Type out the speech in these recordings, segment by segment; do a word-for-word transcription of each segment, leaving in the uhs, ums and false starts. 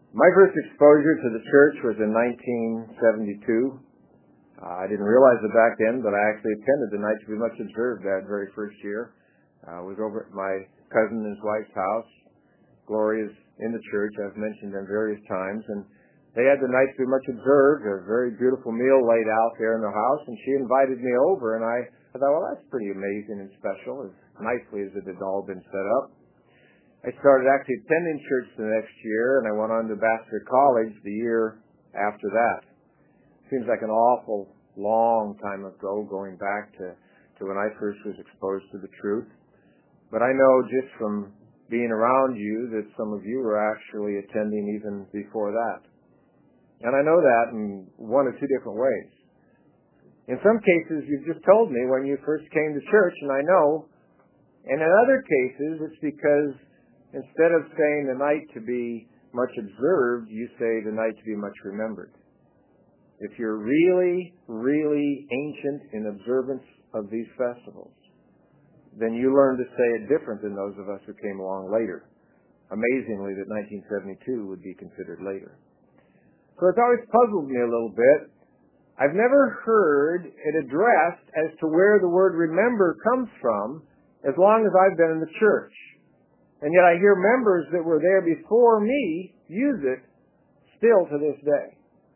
My first exposure to the church was in nineteen seventy-two. Uh, I didn't realize it back then, but I actually attended the Night to Be Much Observed that very first year. I uh, was over at my cousin and his wife's house. Gloria's in the church. I've mentioned them various times. And they had the Night to Be Much Observed, a very beautiful meal laid out there in the house, and she invited me over, and I, I thought, well, that's pretty amazing and special, as nicely as it had all been set up. I started actually attending church the next year, and I went on to Vassar College the year after that. Seems like an awful long time ago, going back to, to when I first was exposed to the truth. But I know just from being around you that some of you were actually attending even before that. And I know that in one or two different ways. In some cases, you've just told me when you first came to church, and I know. And in other cases, it's because instead of saying the night to be much observed, you say the night to be much remembered. If you're really, really ancient in observance of these festivals, then you learn to say it different than those of us who came along later. Amazingly, that nineteen seventy-two would be considered later. So it's always puzzled me a little bit. I've never heard it addressed as to where the word remember comes from as long as I've been in the church. And yet I hear members that were there before me use it still to this day.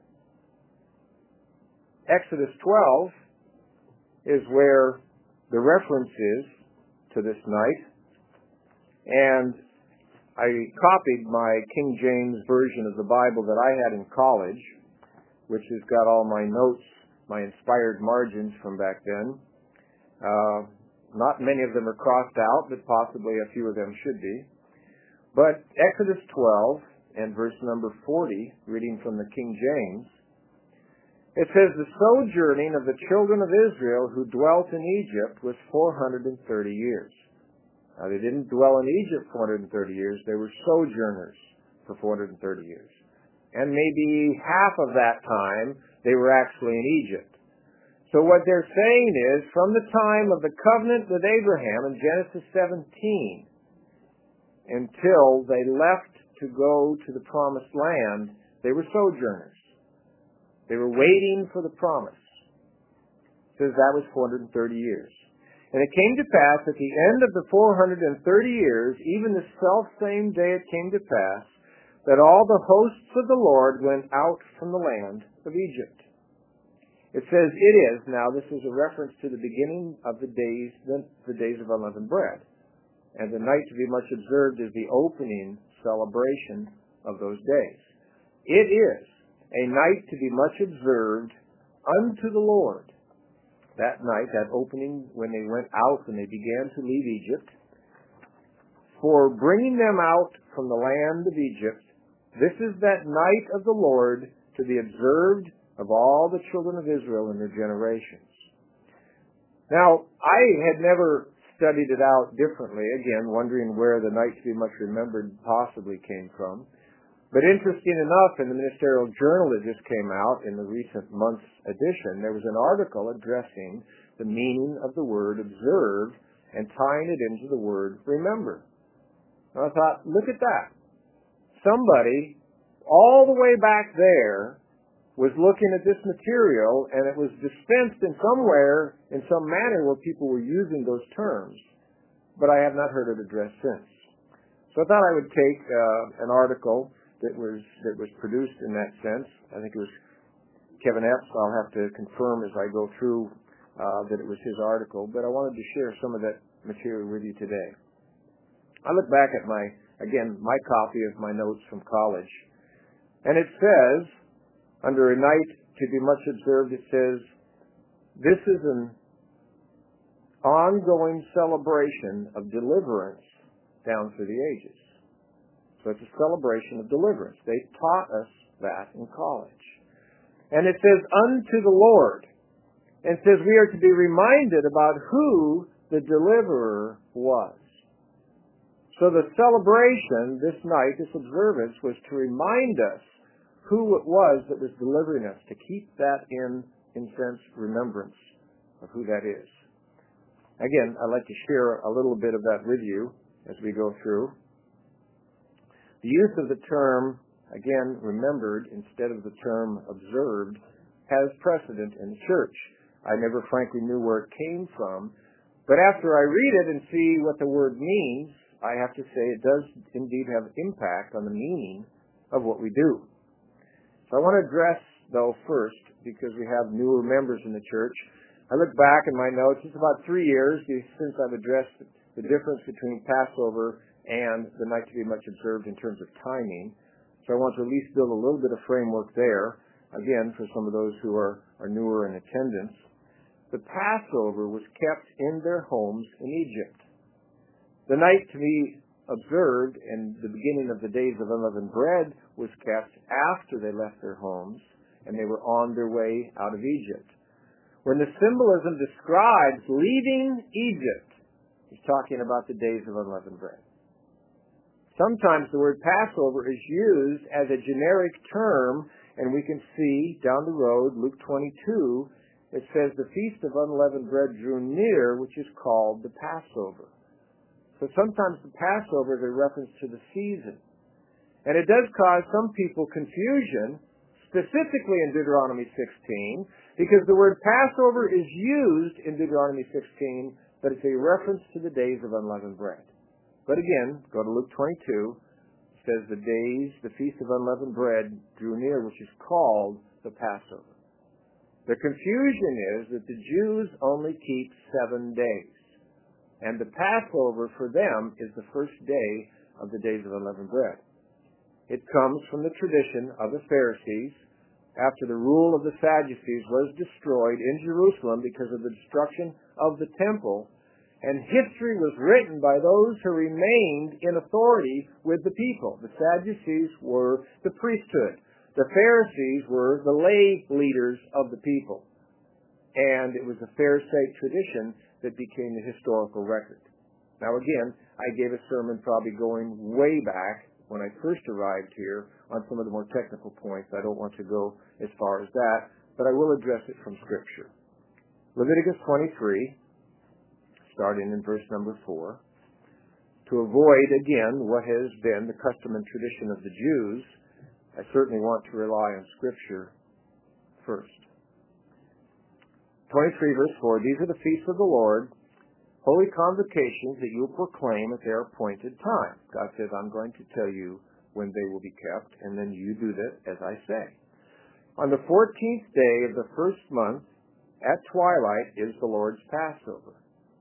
Exodus twelve is where the reference is to this night. And I copied my King James version of the Bible that I had in college, which has got all my notes, my inspired margins from back then. Uh, not many of them are crossed out, but possibly a few of them should be. But Exodus twelve and verse number forty, reading from the King James, it says, the sojourning of the children of Israel who dwelt in Egypt was four hundred thirty years. Now, they didn't dwell in Egypt four hundred thirty years. They were sojourners for four hundred thirty years. And maybe half of that time, they were actually in Egypt. So what they're saying is, from the time of the covenant with Abraham in Genesis seventeen until they left to go to the promised land, they were sojourners. They were waiting for the promise. It says that was four hundred thirty years. And it came to pass at the end of the four hundred thirty years, even the selfsame day it came to pass, that all the hosts of the Lord went out from the land of Egypt. It says it is, now this is a reference to the beginning of the days, the, the days of unleavened bread. And the night to be much observed is the opening celebration of those days. It is a night to be much observed unto the Lord. That night, that opening when they went out, when they began to leave Egypt, for bringing them out from the land of Egypt, this is that night of the Lord to be observed of all the children of Israel in their generations. Now, I had never studied it out differently, again, wondering where the night to be much remembered possibly came from. But interesting enough, in the Ministerial Journal that just came out in the recent month's edition, there was an article addressing the meaning of the word observe and tying it into the word remember. And I thought, look at that. Somebody all the way back there was looking at this material, and it was dispensed in somewhere, in some manner where people were using those terms. But I have not heard it addressed since. So I thought I would take uh, an article that was that was produced in that sense. I think it was Kevin Epps. I'll have to confirm as I go through uh, that it was his article, but I wanted to share some of that material with you today. I look back at my, again, my copy of my notes from college, and it says, under a night to be much observed, it says, this is an ongoing celebration of deliverance down through the ages. So it's a celebration of deliverance. They taught us that in college. And it says, unto the Lord. And it says we are to be reminded about who the deliverer was. So the celebration this night, this observance, was to remind us who it was that was delivering us, to keep that in, in sense, remembrance of who that is. Again, I'd like to share a little bit of that with you as we go through. The use of the term again, remembered instead of the term observed, has precedent in the church. I never frankly knew where it came from, but after I read it and see what the word means, I have to say it does indeed have impact on the meaning of what we do. So I want to address, though, first, because we have newer members in the church. I look back in my notes, it's about three years since I've addressed the difference between Passover and the night to be much observed in terms of timing. So I want to at least build a little bit of framework there, again, for some of those who are, are newer in attendance. The Passover was kept in their homes in Egypt. The night to be observed and the beginning of the days of unleavened bread was kept after they left their homes and they were on their way out of Egypt. When the symbolism describes leaving Egypt, it's talking about the days of unleavened bread. Sometimes the word Passover is used as a generic term, and we can see down the road, Luke twenty-two, it says the feast of unleavened bread drew near, which is called the Passover. So sometimes the Passover is a reference to the season. And it does cause some people confusion, specifically in Deuteronomy sixteen, because the word Passover is used in Deuteronomy sixteen, but it's a reference to the days of unleavened bread. But again, go to Luke twenty-two, it says the days, the feast of unleavened bread drew near, which is called the Passover. The confusion is that the Jews only keep seven days. And the Passover for them is the first day of the days of unleavened bread. It comes from the tradition of the Pharisees after the rule of the Sadducees was destroyed in Jerusalem because of the destruction of the temple, and history was written by those who remained in authority with the people. The Sadducees were the priesthood. The Pharisees were the lay leaders of the people. And it was a Pharisaic tradition that became the historical record. Now again, I gave a sermon probably going way back when I first arrived here on some of the more technical points. I don't want to go as far as that, but I will address it from Scripture. Leviticus twenty-three, starting in verse number four. To avoid, again, what has been the custom and tradition of the Jews, I certainly want to rely on Scripture first. twenty-three, verse four, these are the feasts of the Lord, holy convocations that you will proclaim at their appointed time. God says, I'm going to tell you when they will be kept, and then you do that as I say. On the fourteenth day of the first month, at twilight, is the Lord's Passover.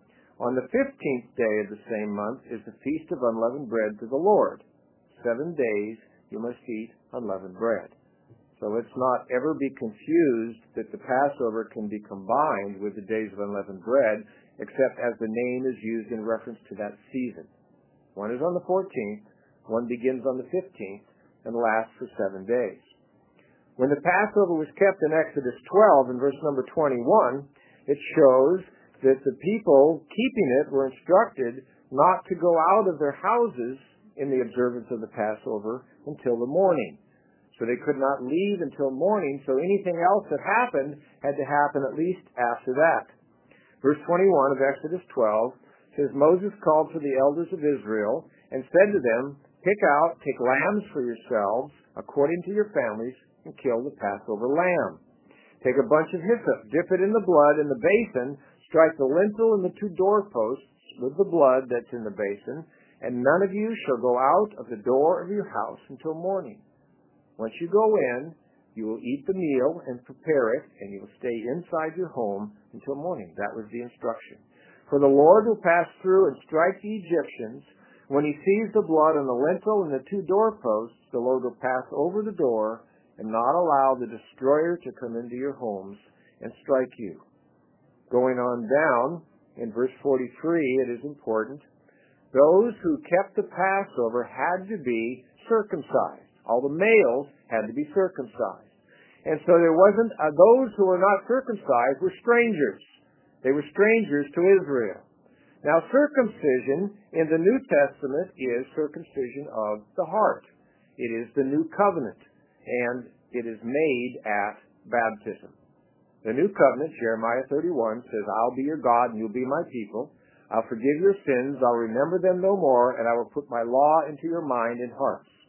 On the fifteenth day of the same month is the Feast of Unleavened Bread to the Lord. Seven days you must eat unleavened bread. So let's not ever be confused that the Passover can be combined with the days of unleavened bread, except as the name is used in reference to that season. One is on the fourteenth, one begins on the fifteenth, and lasts for seven days. When the Passover was kept in Exodus twelve, in verse number twenty-one, it shows that the people keeping it were instructed not to go out of their houses in the observance of the Passover until the morning. So they could not leave until morning, so anything else that happened had to happen at least after that. Verse twenty-one of Exodus twelve says, Moses called for the elders of Israel and said to them, pick out, take lambs for yourselves, according to your families, and kill the Passover lamb. Take a bunch of hyssop, dip it in the blood in the basin, strike the lintel and the two doorposts with the blood that's in the basin, and none of you shall go out of the door of your house until morning. Once you go in, you will eat the meal and prepare it, and you will stay inside your home until morning. That was the instruction. For the Lord will pass through and strike the Egyptians. When he sees the blood on the lintel and the two doorposts, the Lord will pass over the door and not allow the destroyer to come into your homes and strike you. Going on down, in verse forty-three, it is important. Those who kept the Passover had to be circumcised. All the males had to be circumcised. And so there wasn't, uh, those who were not circumcised were strangers. They were strangers to Israel. Now circumcision in the New Testament is circumcision of the heart. It is the new covenant, and it is made at baptism. The new covenant, Jeremiah thirty-one, says, I'll be your God and you'll be my people. I'll forgive your sins, I'll remember them no more, and I will put my law into your mind and hearts.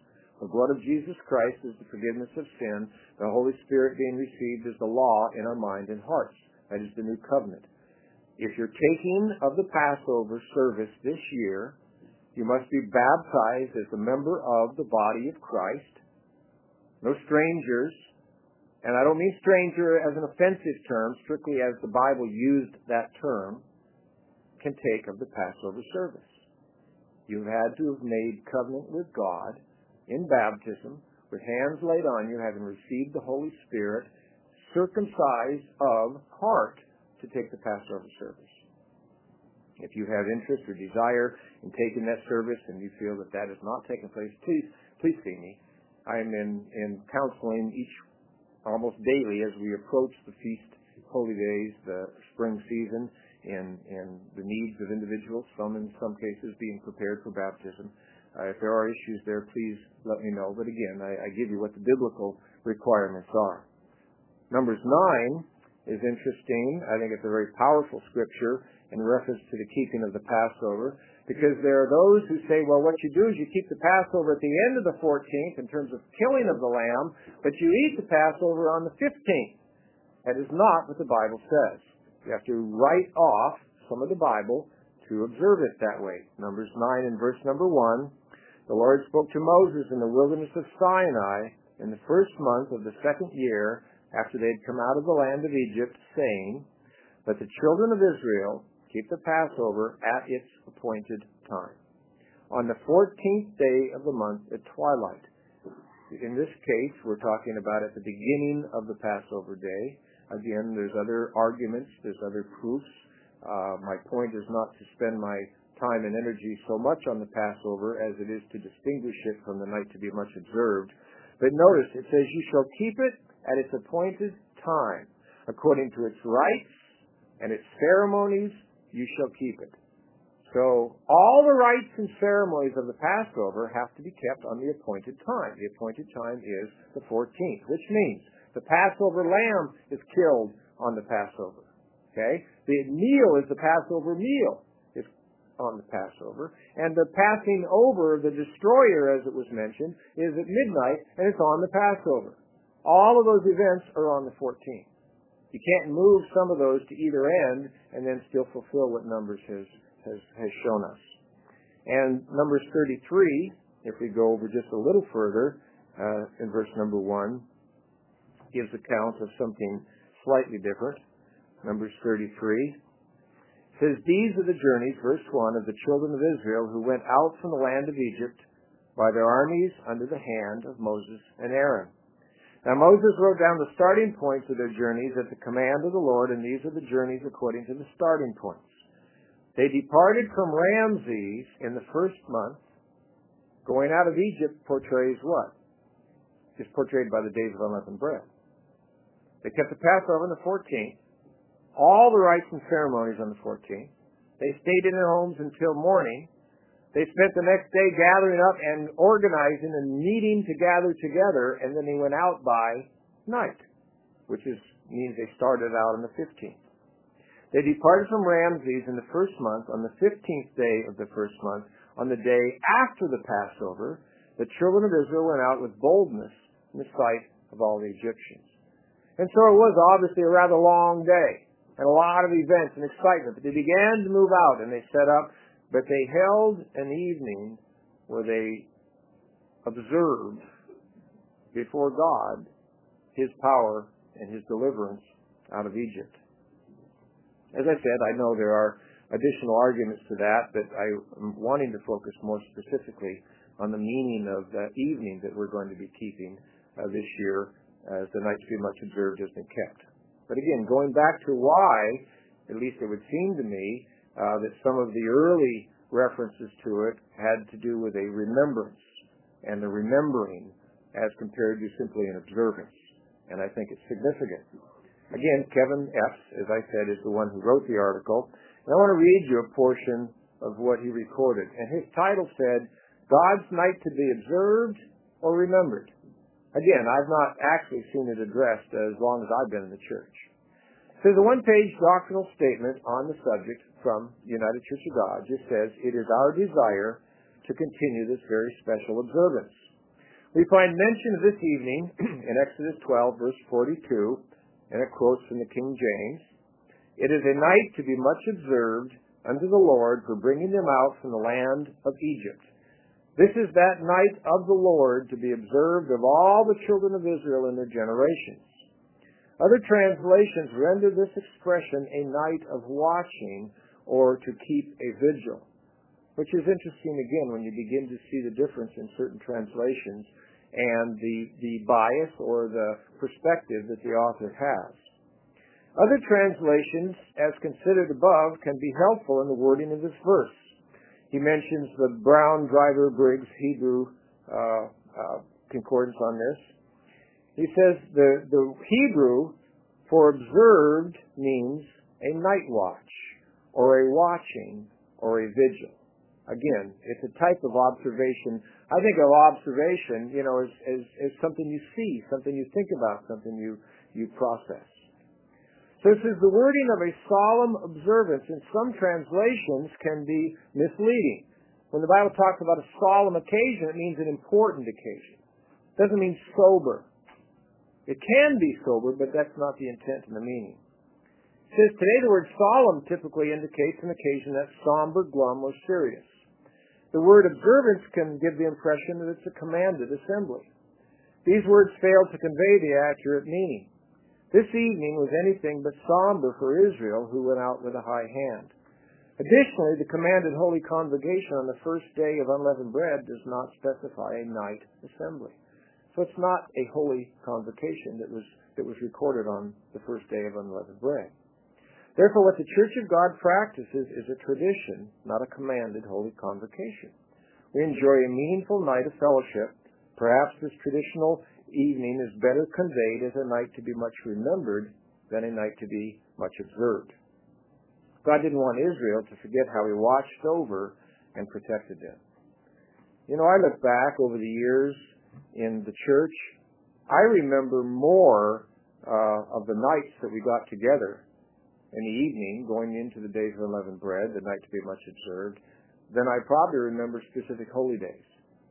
The blood of Jesus Christ is the forgiveness of sin. The Holy Spirit being received is the law in our mind and hearts. That is the new covenant. If you're taking of the Passover service this year, you must be baptized as a member of the body of Christ. No strangers. And I don't mean stranger as an offensive term, strictly as the Bible used that term, can take of the Passover service. You've had to have made covenant with God in baptism, with hands laid on you, having received the Holy Spirit, circumcised of heart to take the Passover service. If you have interest or desire in taking that service and you feel that that has not taken place, please, please see me. I'm in, in counseling each almost daily as we approach the feast, holy days, the spring season, and, and the needs of individuals, some in some cases being prepared for baptism. Uh, if there are issues there, please let me know. But again, I, I give you what the biblical requirements are. Numbers nine is interesting. I think it's a very powerful scripture in reference to the keeping of the Passover, because there are those who say, well, what you do is you keep the Passover at the end of the fourteenth in terms of killing of the lamb, but you eat the Passover on the fifteenth. That is not what the Bible says. You have to write off some of the Bible to observe it that way. Numbers nine and verse number one, the Lord spoke to Moses in the wilderness of Sinai in the first month of the second year after they had come out of the land of Egypt, saying, let the children of Israel keep the Passover at its appointed time, on the fourteenth day of the month at twilight. In this case, we're talking about at the beginning of the Passover day. Again, there's other arguments, there's other proofs. Uh, my point is not to spend my time and energy so much on the Passover as it is to distinguish it from the night to be much observed. But notice, it says, you shall keep it at its appointed time. According to its rites and its ceremonies, you shall keep it. So all the rites and ceremonies of the Passover have to be kept on the appointed time. The appointed time is the fourteenth, which means the Passover lamb is killed on the Passover. Okay? The meal is the Passover meal is on the Passover. And the passing over, the destroyer, as it was mentioned, is at midnight, and it's on the Passover. All of those events are on the fourteenth. You can't move some of those to either end and then still fulfill what Numbers has, has, has shown us. And Numbers thirty-three, if we go over just a little further, uh, in verse number one, gives account of something slightly different. Numbers thirty-three says, these are the journeys, verse one, of the children of Israel who went out from the land of Egypt by their armies under the hand of Moses and Aaron. Now Moses wrote down the starting points of their journeys at the command of the Lord, and these are the journeys according to the starting points. They departed from Ramses in the first month. Going out of Egypt portrays what? Is portrayed by the days of unleavened bread. They kept the Passover on the fourteenth, all the rites and ceremonies on the fourteenth. They stayed in their homes until morning. They spent the next day gathering up and organizing and meeting to gather together, and then they went out by night, which is, means they started out on the fifteenth. They departed from Ramses in the first month, on the fifteenth day of the first month, on the day after the Passover. The children of Israel went out with boldness in the sight of all the Egyptians. And so it was obviously a rather long day, and a lot of events and excitement. But they began to move out, and they set up, but they held an evening where they observed before God His power and His deliverance out of Egypt. As I said, I know there are additional arguments to that, but I'm wanting to focus more specifically on the meaning of that evening that we're going to be keeping uh, this year, as the night to be much observed has been kept. But again, going back to why, at least it would seem to me, uh, that some of the early references to it had to do with a remembrance, and the remembering as compared to simply an observance. And I think it's significant. Again, Kevin Epps, as I said, is the one who wrote the article. And I want to read you a portion of what he recorded. And his title said, God's Night to be Observed or Remembered. Again, I've not actually seen it addressed as long as I've been in the church. There's a one-page doctrinal statement on the subject from the United Church of God. Just says, it is our desire to continue this very special observance. We find mention of this evening in Exodus twelve, verse forty-two, and it quotes from the King James. It is a night to be much observed unto the Lord for bringing them out from the land of Egypt. This is that night of the Lord to be observed of all the children of Israel in their generations. Other translations render this expression a night of watching or to keep a vigil, which is interesting again when you begin to see the difference in certain translations and the, the bias or the perspective that the author has. Other translations, as considered above, can be helpful in the wording of this verse. He mentions the Brown Driver Briggs Hebrew uh, uh, concordance on this. He says the, the Hebrew for observed means a night watch or a watching or a vigil. Again, it's a type of observation. I think of observation, you know, as, as, as something you see, something you think about, something you, you process. So this is the wording of a solemn observance. In some translations can be misleading. When the Bible talks about a solemn occasion, it means an important occasion. It doesn't mean sober. It can be sober, but that's not the intent and the meaning. It says today the word solemn typically indicates an occasion that's somber, glum, or serious. The word observance can give the impression that it's a commanded assembly. These words fail to convey the accurate meaning. This evening was anything but somber for Israel, who went out with a high hand. Additionally, the commanded holy convocation on the first day of unleavened bread does not specify a night assembly. So it's not a holy convocation that was, that was recorded on the first day of unleavened bread. Therefore, what the Church of God practices is a tradition, not a commanded holy convocation. We enjoy a meaningful night of fellowship. Perhaps this traditional evening is better conveyed as a night to be much remembered than a night to be much observed. God didn't want Israel to forget how He watched over and protected them. You know, I look back over the years in the church. I remember more uh, of the nights that we got together in the evening, going into the days of unleavened bread, the night to be much observed, than I probably remember specific holy days.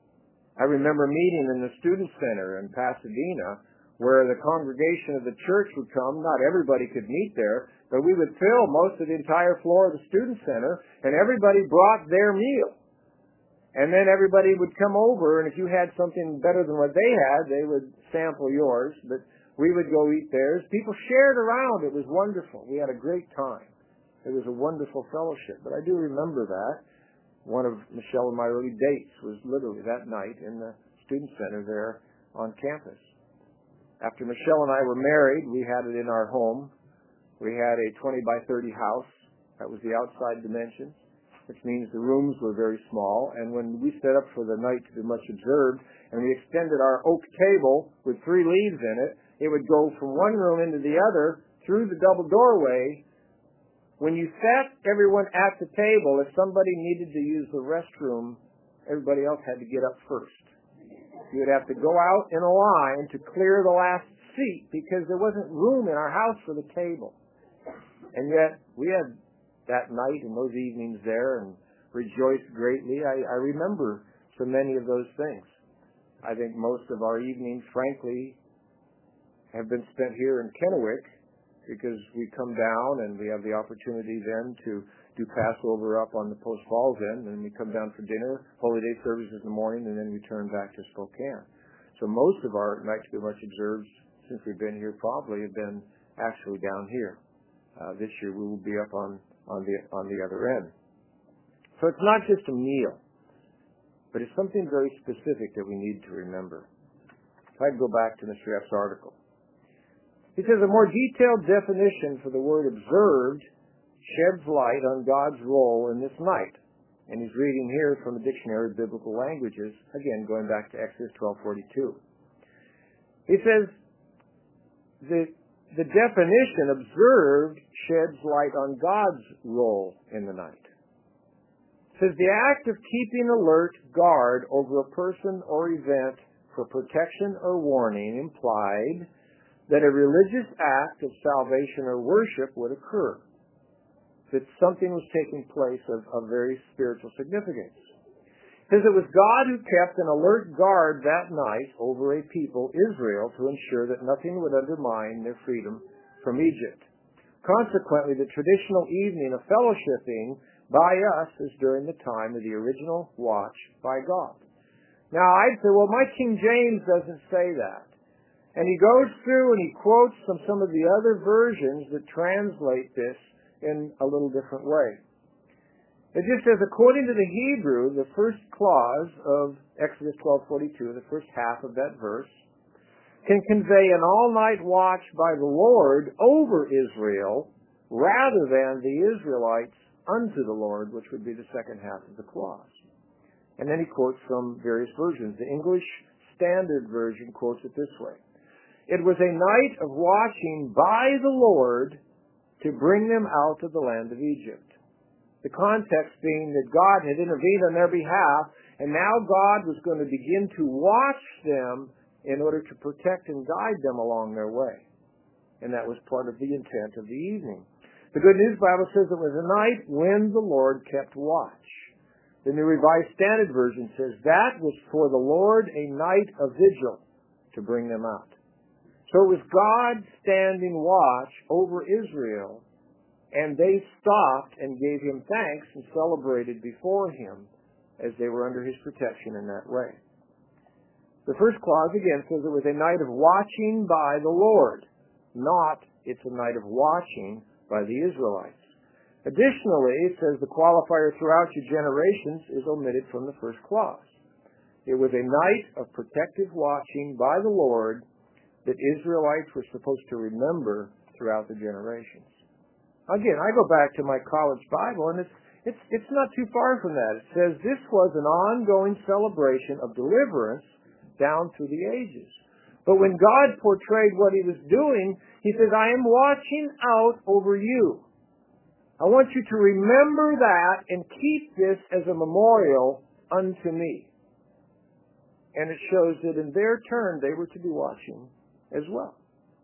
I remember meeting in the Student Center in Pasadena where the congregation of the church would come. Not everybody could meet there, but we would fill most of the entire floor of the Student Center, and everybody brought their meal. And then everybody would come over, and if you had something better than what they had, they would sample yours, but we would go eat theirs. People shared around. It was wonderful. We had a great time. It was a wonderful fellowship, but I do remember that. One of Michelle and my early dates was literally that night in the Student Center there on campus. After Michelle and I were married, we had it in our home. We had a twenty by thirty house. That was the outside dimensions, which means the rooms were very small. And when we set up for the night to be much observed, and we extended our oak table with three leaves in it, it would go from one room into the other through the double doorway. When you sat everyone at the table, if somebody needed to use the restroom, everybody else had to get up first. You would have to go out in a line to clear the last seat because there wasn't room in our house for the table. And yet, we had that night and those evenings there and rejoiced greatly. I, I remember so many of those things. I think most of our evenings, frankly, have been spent here in Kennewick, because we come down and we have the opportunity then to do Passover up on the Post Falls end, and we come down for dinner, Holy Day services in the morning, and then return back to Spokane. So most of our night to be much observed since we've been here probably have been actually down here. Uh, this year we will be up on, on the on the other end. So it's not just a meal, but it's something very specific that we need to remember. If I go back to Mister F's article. He says a more detailed definition for the word observed sheds light on God's role in this night. And he's reading here from the Dictionary of Biblical Languages, again going back to Exodus twelve forty-two. He says the, the definition observed sheds light on God's role in the night. It says the act of keeping alert guard over a person or event for protection or warning implied that a religious act of salvation or worship would occur, that something was taking place of, of very spiritual significance. It says it was God who kept an alert guard that night over a people, Israel, to ensure that nothing would undermine their freedom from Egypt. Consequently, the traditional evening of fellowshipping by us is during the time of the original watch by God. Now, I'd say, well, my King James doesn't say that. And he goes through and he quotes from some of the other versions that translate this in a little different way. It just says, according to the Hebrew, the first clause of Exodus twelve forty-two, the first half of that verse, can convey an all-night watch by the Lord over Israel rather than the Israelites unto the Lord, which would be the second half of the clause. And then he quotes from various versions. The English Standard Version quotes it this way. It was a night of watching by the Lord to bring them out of the land of Egypt. The context being that God had intervened on their behalf, and now God was going to begin to watch them in order to protect and guide them along their way. And that was part of the intent of the evening. The Good News Bible says it was a night when the Lord kept watch. The New Revised Standard Version says that was for the Lord a night of vigil to bring them out. So it was God standing watch over Israel, and they stopped and gave him thanks and celebrated before him as they were under his protection in that way. The first clause again says it was a night of watching by the Lord, not it's a night of watching by the Israelites. Additionally, it says the qualifier throughout your generations is omitted from the first clause. It was a night of protective watching by the Lord that Israelites were supposed to remember throughout the generations. Again, I go back to my college Bible, and it's, it's, it's not too far from that. It says this was an ongoing celebration of deliverance down through the ages. But when God portrayed what he was doing, he says, I am watching out over you. I want you to remember that and keep this as a memorial unto me. And it shows that in their turn, they were to be watching as well.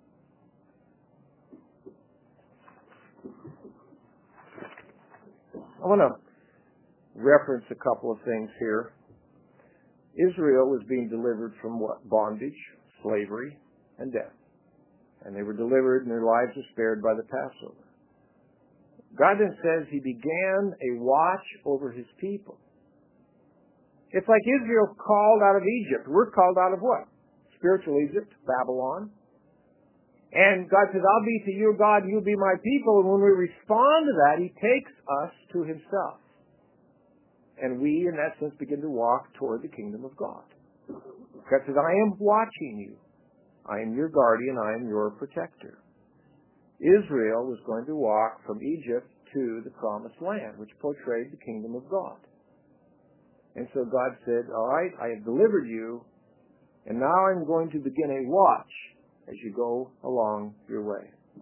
I want to reference a couple of things here. Israel was being delivered from what? Bondage, slavery, and death. And they were delivered and their lives were spared by the Passover. God then says he began a watch over his people. It's like Israel called out of Egypt. We're called out of what? Spiritual Egypt, Babylon. And God says, I'll be to you God, you'll be my people. And when we respond to that, he takes us to himself. And we, in that sense, begin to walk toward the kingdom of God. God says, I am watching you. I am your guardian. I am your protector. Israel was going to walk from Egypt to the promised land, which portrayed the kingdom of God. And so God said, all right, I have delivered you, and now I'm going to begin a watch as you go along your way.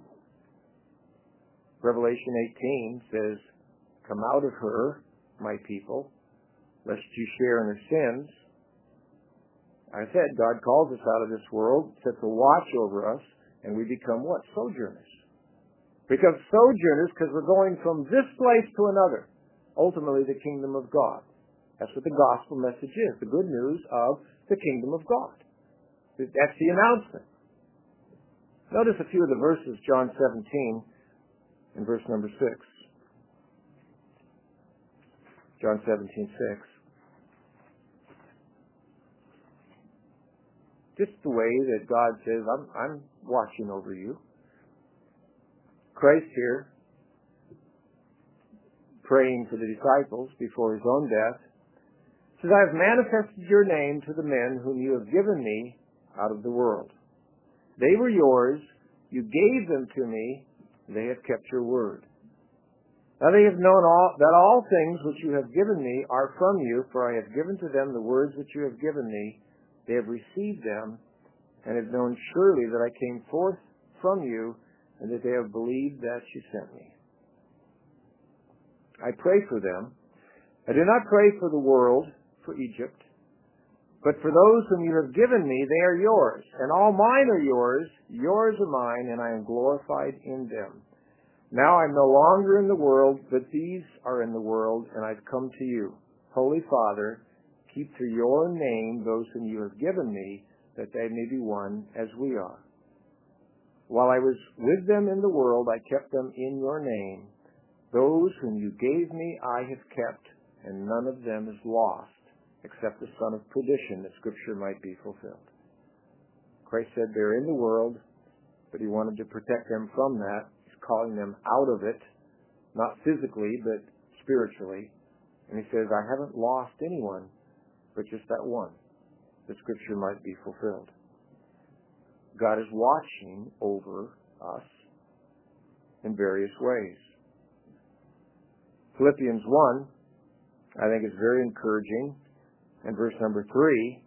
Revelation eighteen says, come out of her, my people, lest you share in her sins. I said, God calls us out of this world, sets a watch over us, and we become what? Sojourners. We become sojourners because we're going from this place to another, ultimately the kingdom of God. That's what the gospel message is, the good news of the kingdom of God. That's the announcement. Notice a few of the verses, John seventeen, in verse number six. John seventeen, six. Just the way that God says, I'm, I'm watching over you. Christ here, praying for the disciples before his own death, says, I have manifested your name to the men whom you have given me out of the world. They were yours. You gave them to me. They have kept your word. Now they have known all, that all things which you have given me are from you, for I have given to them the words which you have given me. They have received them and have known surely that I came forth from you and that they have believed that you sent me. I pray for them. I do not pray for the world, for Egypt, but for those whom you have given me, they are yours, and all mine are yours, yours are mine, and I am glorified in them. Now I'm no longer in the world, but these are in the world, and I've come to you. Holy Father, keep through your name those whom you have given me, that they may be one as we are. While I was with them in the world, I kept them in your name. Those whom you gave me I have kept, and none of them is lost, except the son of perdition, that Scripture might be fulfilled. Christ said they're in the world, but he wanted to protect them from that. He's calling them out of it, not physically, but spiritually. And he says, I haven't lost anyone, but just that one, that Scripture might be fulfilled. God is watching over us in various ways. Philippians one, I think, is very encouraging. In verse number three,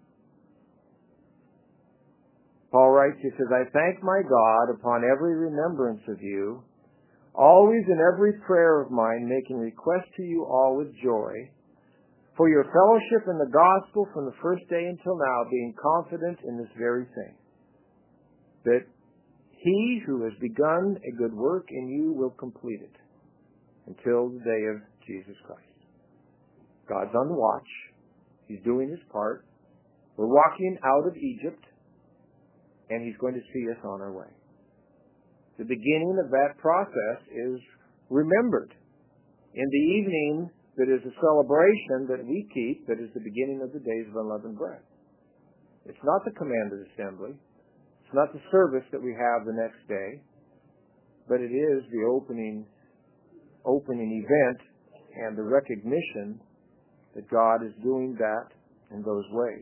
Paul writes, he says, I thank my God upon every remembrance of you, always in every prayer of mine, making request to you all with joy, for your fellowship in the gospel from the first day until now, being confident in this very thing, that he who has begun a good work in you will complete it until the day of Jesus Christ. God's on the watch. He's doing his part. We're walking out of Egypt, and he's going to see us on our way. The beginning of that process is remembered in the evening that is a celebration that we keep, that is the beginning of the days of unleavened bread. It's not the commanded assembly. It's not the service that we have the next day, but it is the opening, opening event and the recognition that God is doing that in those ways.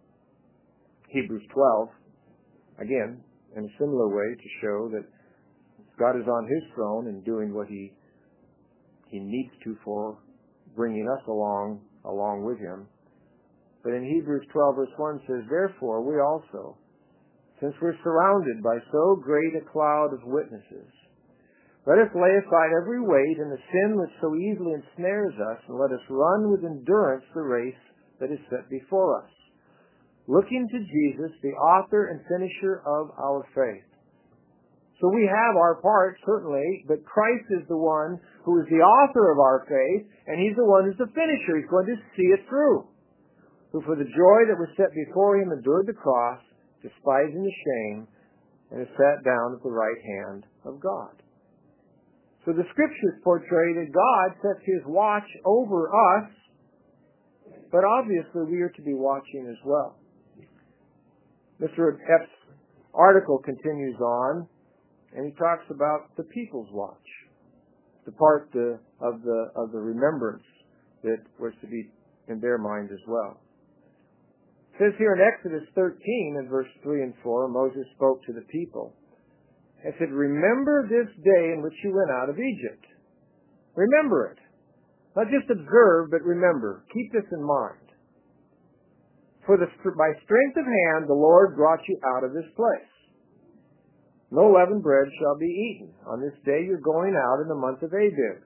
Hebrews twelve, again, in a similar way to show that God is on his throne and doing what he he needs to for bringing us along along with him. But in Hebrews twelve, verse one says, therefore we also, since we're surrounded by so great a cloud of witnesses, let us lay aside every weight and the sin which so easily ensnares us, and let us run with endurance the race that is set before us, looking to Jesus, the author and finisher of our faith. So we have our part, certainly, but Christ is the one who is the author of our faith, and he's the one who's the finisher. He's going to see it through. Who for the joy that was set before him endured the cross, despising the shame, and is sat down at the right hand of God. So the Scriptures portray that God sets his watch over us, but obviously we are to be watching as well. Mister Epps' article continues on, and he talks about the people's watch, the part the, of the of the remembrance that was to be in their mind as well. It says here in Exodus thirteen, in verse three and four, Moses spoke to the people and said, remember this day in which you went out of Egypt. Remember it. Not just observe, but remember. Keep this in mind. For the, by strength of hand the Lord brought you out of this place. No leavened bread shall be eaten. On this day you're going out in the month of Abib.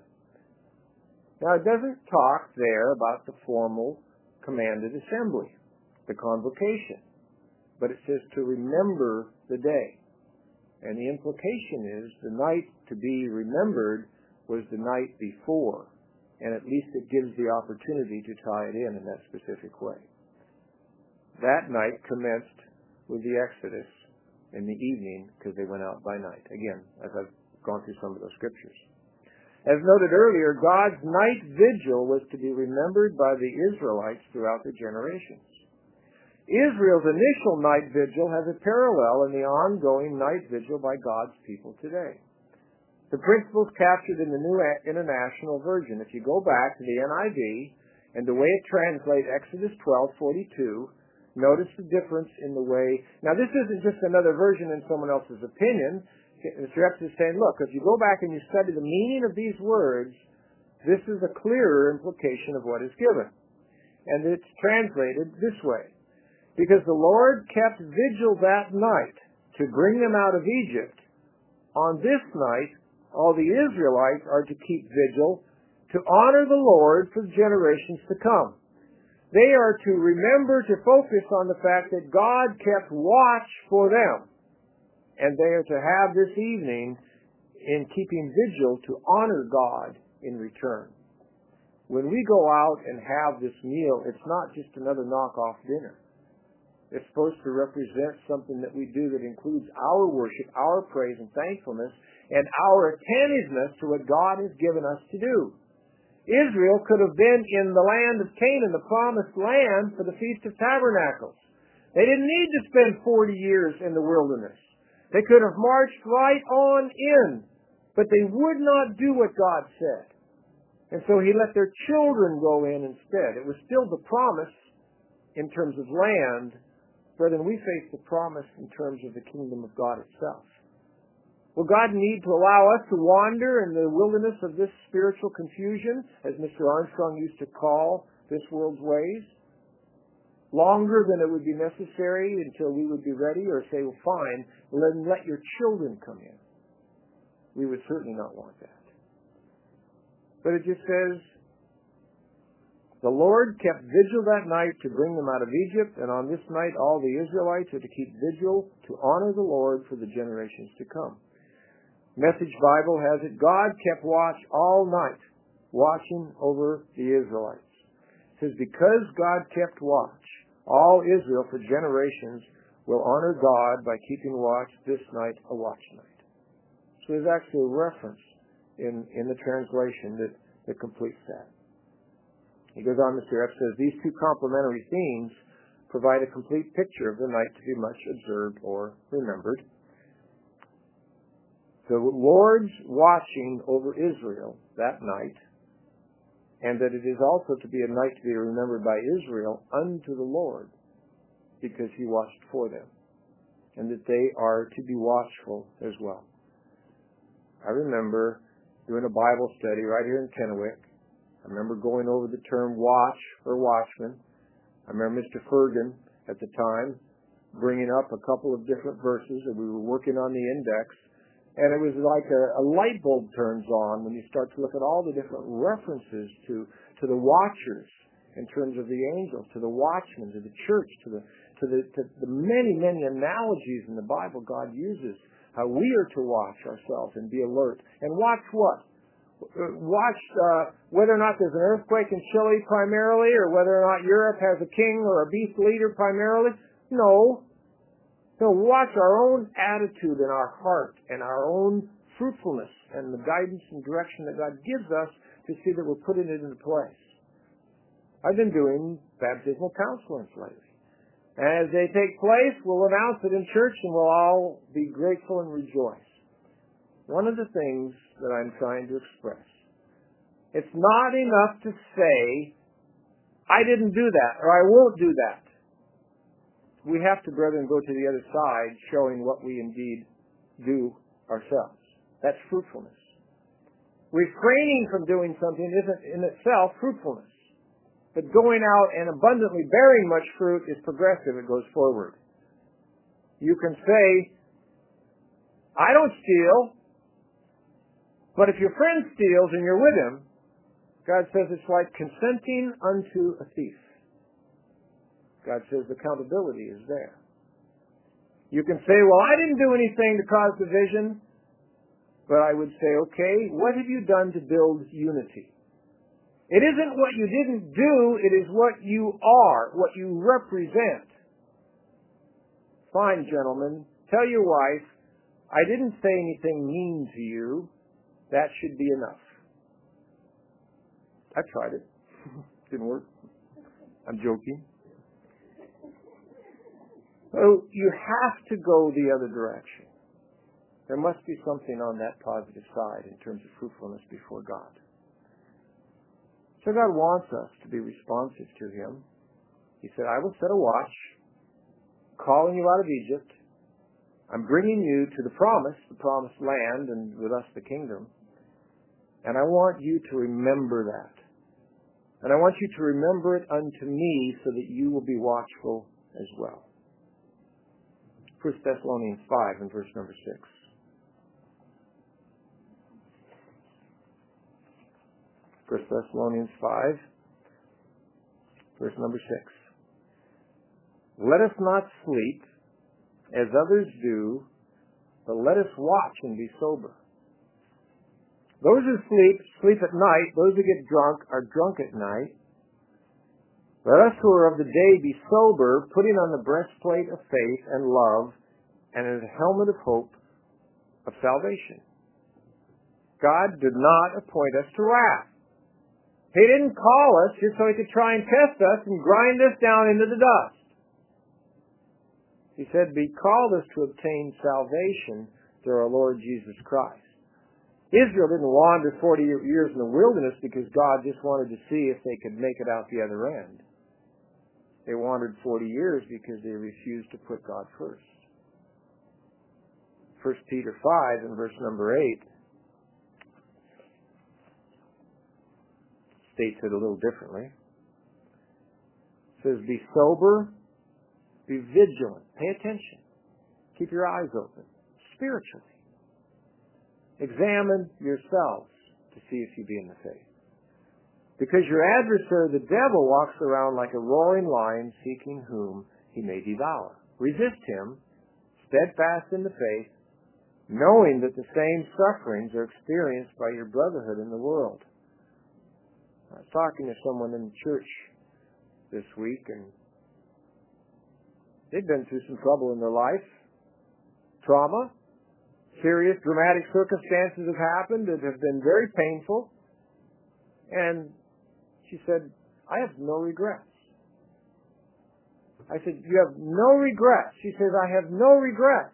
Now it doesn't talk there about the formal commanded assembly, the convocation. But it says to remember the day. And the implication is the night to be remembered was the night before. And at least it gives the opportunity to tie it in in that specific way. That night commenced with the Exodus in the evening because they went out by night. Again, as I've gone through some of those scriptures. As noted earlier, God's night vigil was to be remembered by the Israelites throughout their generations. Israel's initial night vigil has a parallel in the ongoing night vigil by God's people today. The principles captured in the New International Version, if you go back to the N I V and the way it translates Exodus twelve forty-two, notice the difference in the way. Now, this isn't just another version in someone else's opinion. Mister Epps is saying, look, if you go back and you study the meaning of these words, this is a clearer implication of what is given. And it's translated this way. Because the Lord kept vigil that night to bring them out of Egypt, on this night, all the Israelites are to keep vigil to honor the Lord for the generations to come. They are to remember to focus on the fact that God kept watch for them. And they are to have this evening in keeping vigil to honor God in return. when we go out and have this meal, it's not just another knockoff dinner. It's supposed to represent something that we do that includes our worship, our praise and thankfulness, and our attentiveness to what God has given us to do. Israel could have been in the land of Canaan, the promised land, for the Feast of Tabernacles. They didn't need to spend forty years in the wilderness. They could have marched right on in, but they would not do what God said. And so he let their children go in instead. It was still the promise in terms of land, but then we face the promise in terms of the kingdom of God itself. Will God need to allow us to wander in the wilderness of this spiritual confusion, as Mister Armstrong used to call this world's ways, longer than it would be necessary until we would be ready, or say, well, fine, then let your children come in? We would certainly not want that. But it just says, the Lord kept vigil that night to bring them out of Egypt, and on this night all the Israelites are to keep vigil to honor the Lord for the generations to come. Message Bible has it, God kept watch all night, watching over the Israelites. It says, because God kept watch, all Israel for generations will honor God by keeping watch this night, a watch night. So there's actually a reference in, in the translation that, that completes that. He goes on, Mister F says, these two complementary themes provide a complete picture of the night to be much observed or remembered. The Lord's watching over Israel that night, and that it is also to be a night to be remembered by Israel unto the Lord, because he watched for them, and that they are to be watchful as well. I remember doing a Bible study right here in Kennewick. I remember going over the term watch or watchman. I remember Mister Fergan at the time bringing up a couple of different verses, and we were working on the index. And it was like a, a light bulb turns on when you start to look at all the different references to, to the watchers in terms of the angels, to the watchmen, to the church, to the to the to the many, many analogies in the Bible God uses, how we are to watch ourselves and be alert. And watch what? Watch uh, whether or not there's an earthquake in Chile primarily, or whether or not Europe has a king or a beast leader primarily. No. So watch our own attitude and our heart and our own fruitfulness and the guidance and direction that God gives us to see that we're putting it into place. I've been doing baptismal counselings lately. And as they take place, we'll announce it in church and we'll all be grateful and rejoice. One of the things that I'm trying to express, it's not enough to say, I didn't do that or I won't do that. We have to, brethren, go to the other side, showing what we indeed do ourselves. That's fruitfulness. Refraining from doing something isn't in itself fruitfulness. But going out and abundantly bearing much fruit is progressive. It goes forward. You can say, I don't steal, but if your friend steals and you're with him, God says it's like consenting unto a thief. God says accountability is there. You can say, well, I didn't do anything to cause division. But I would say, okay, what have you done to build unity? It isn't what you didn't do, it is what you are, what you represent. Fine, gentlemen, tell your wife, I didn't say anything mean to you. That should be enough. I tried it. Didn't work. I'm joking. So you have to go the other direction. There must be something on that positive side in terms of fruitfulness before God. So God wants us to be responsive to Him. He said, I will set a watch, calling you out of Egypt. I'm bringing you to the promise, the promised land, and with us the kingdom. And I want you to remember that. And I want you to remember it unto me so that you will be watchful as well. First Thessalonians five and verse number six. First Thessalonians five, verse number six. Let us not sleep as others do, but let us watch and be sober. Those who sleep, sleep at night. Those who get drunk are drunk at night. Let us who are of the day be sober, putting on the breastplate of faith and love, and a helmet of hope of salvation. God did not appoint us to wrath. He didn't call us just so He could try and test us and grind us down into the dust. He said He called us to obtain salvation through our Lord Jesus Christ. Israel didn't wander forty years in the wilderness because God just wanted to see if they could make it out the other end. They wandered forty years because they refused to put God first. First Peter five and verse number eight states it a little differently. It says, be sober, be vigilant, pay attention, keep your eyes open, spiritually. Examine yourselves to see if you be in the faith. Because your adversary, the devil, walks around like a roaring lion, seeking whom he may devour. Resist him, steadfast in the faith, knowing that the same sufferings are experienced by your brotherhood in the world. I was talking to someone in the church this week, and they've been through some trouble in their life, trauma. Serious, dramatic circumstances have happened that have been very painful. And she said, I have no regrets. I said, you have no regrets? She says, I have no regrets.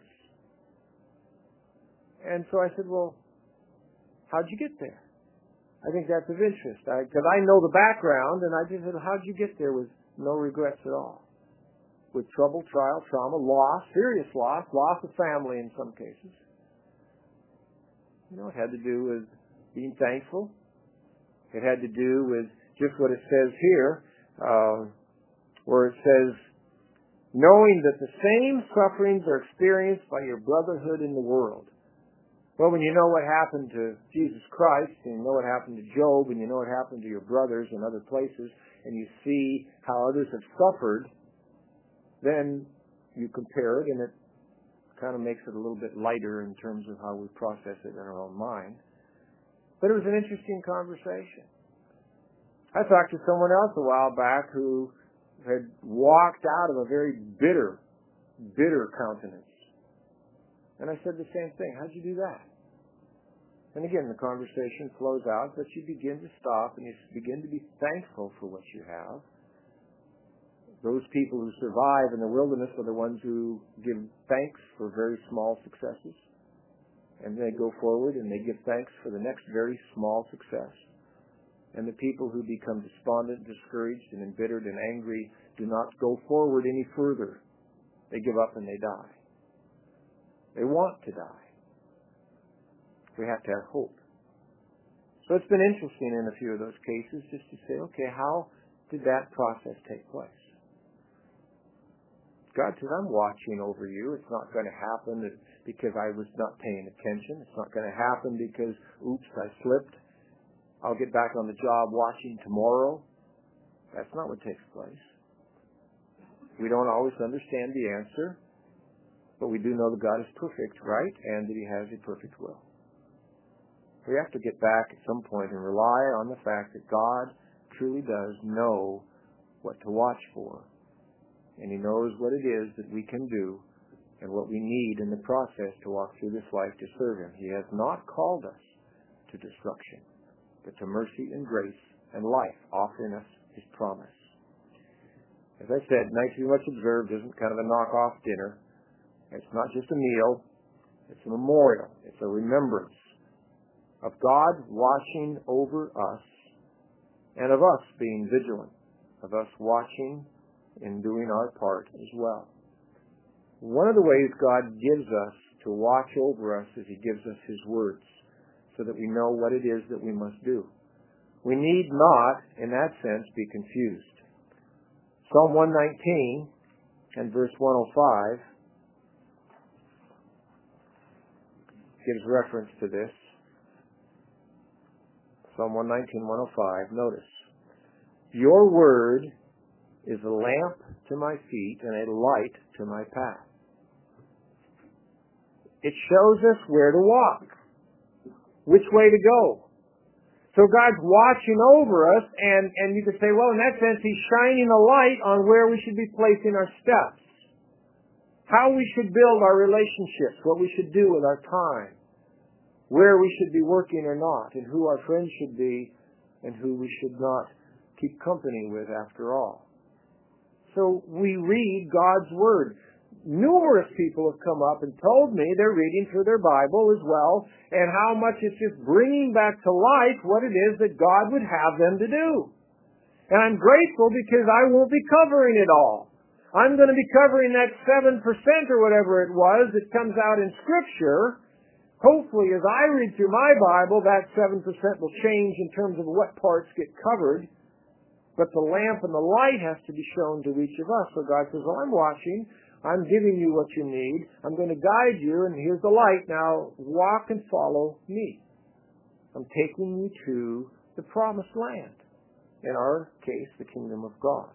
And so I said, well, how'd you get there? I think that's of interest. Because I, I know the background, and I just said, how'd you get there with no regrets at all? With trouble, trial, trauma, loss, serious loss, loss of family in some cases. You know, it had to do with being thankful. It had to do with just what it says here, uh, where it says, knowing that the same sufferings are experienced by your brotherhood in the world. Well, when you know what happened to Jesus Christ, and you know what happened to Job, and you know what happened to your brothers in other places, and you see how others have suffered, then you compare it, and it kind of makes it a little bit lighter in terms of how we process it in our own mind. But it was an interesting conversation. I talked to someone else a while back who had walked out of a very bitter, bitter countenance. And I said the same thing. How'd you do that? And again, the conversation flows out, but you begin to stop and you begin to be thankful for what you have. Those people who survive in the wilderness are the ones who give thanks for very small successes. And they go forward and they give thanks for the next very small success. And the people who become despondent, discouraged, and embittered and angry do not go forward any further. They give up and they die. They want to die. We have to have hope. So it's been interesting in a few of those cases just to say, okay, how did that process take place? God says, I'm watching over you. It's not going to happen because I was not paying attention. It's not going to happen because, oops, I slipped. I'll get back on the job watching tomorrow. That's not what takes place. We don't always understand the answer, but we do know that God is perfect, right? And that He has a perfect will. We have to get back at some point and rely on the fact that God truly does know what to watch for. And He knows what it is that we can do and what we need in the process to walk through this life to serve Him. He has not called us to destruction, but to mercy and grace and life, offering us His promise. As I said, Night to be Much Observed isn't kind of a knock-off dinner. It's not just a meal. It's a memorial. It's a remembrance of God watching over us and of us being vigilant, of us watching and doing our part as well. One of the ways God gives us to watch over us is He gives us His words so that we know what it is that we must do. We need not, in that sense, be confused. Psalm one nineteen and verse one oh five gives reference to this. Psalm one nineteen, one oh five, notice. Your word is a lamp to my feet and a light to my path. It shows us where to walk. which way to go. So God's watching over us, and, and you could say, well, in that sense, He's shining a light on where we should be placing our steps, how we should build our relationships, what we should do with our time, where we should be working or not, and who our friends should be, and who we should not keep company with after all. So we read God's Word. Numerous people have come up and told me they're reading through their Bible as well, and how much it's just bringing back to life what it is that God would have them to do. And I'm grateful because I won't be covering it all. I'm going to be covering that seven percent or whatever it was that comes out in Scripture. Hopefully, as I read through my Bible, that seven percent will change in terms of what parts get covered. But the lamp and the light has to be shown to each of us. So God says, well, I'm watching. I'm giving you what you need. I'm going to guide you, and here's the light. Now walk and follow me. I'm taking you to the promised land. In our case, the kingdom of God.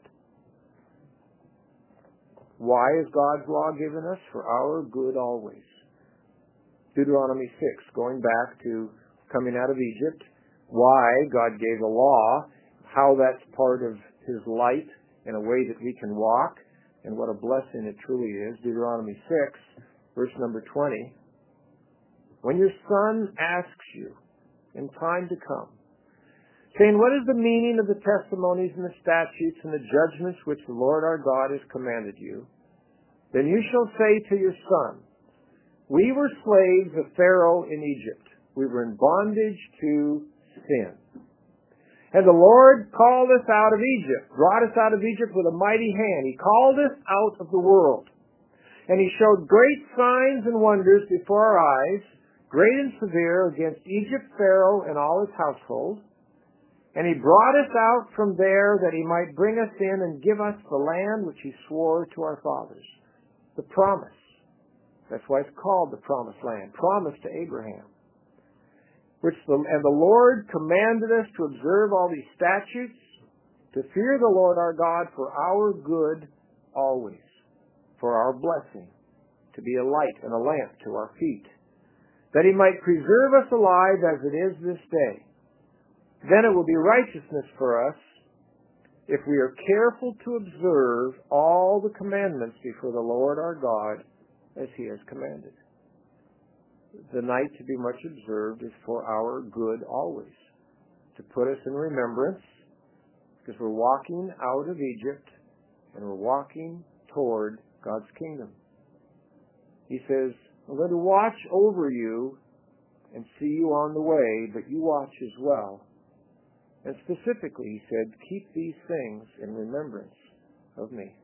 Why is God's law given us? For our good always. Deuteronomy six, going back to coming out of Egypt. Why God gave the law, how that's part of His light in a way that we can walk, and what a blessing it truly is. Deuteronomy six, verse number twenty. When your son asks you in time to come, saying, what is the meaning of the testimonies and the statutes and the judgments which the Lord our God has commanded you, then you shall say to your son, we were slaves of Pharaoh in Egypt. We were in bondage to sin. And the Lord called us out of Egypt, brought us out of Egypt with a mighty hand. He called us out of the world. And He showed great signs and wonders before our eyes, great and severe, against Egypt, Pharaoh, and all his household. And He brought us out from there that He might bring us in and give us the land which He swore to our fathers. The promise. That's why it's called the promised land. Promise to Abraham. Which the, and the Lord commanded us to observe all these statutes, to fear the Lord our God for our good always, for our blessing, to be a light and a lamp to our feet, that He might preserve us alive as it is this day. Then it will be righteousness for us if we are careful to observe all the commandments before the Lord our God as He has commanded. The night to be much observed is for our good always, to put us in remembrance, because we're walking out of Egypt and we're walking toward God's kingdom. He says, I'm going to watch over you and see you on the way, but you watch as well. And specifically, He said, keep these things in remembrance of me.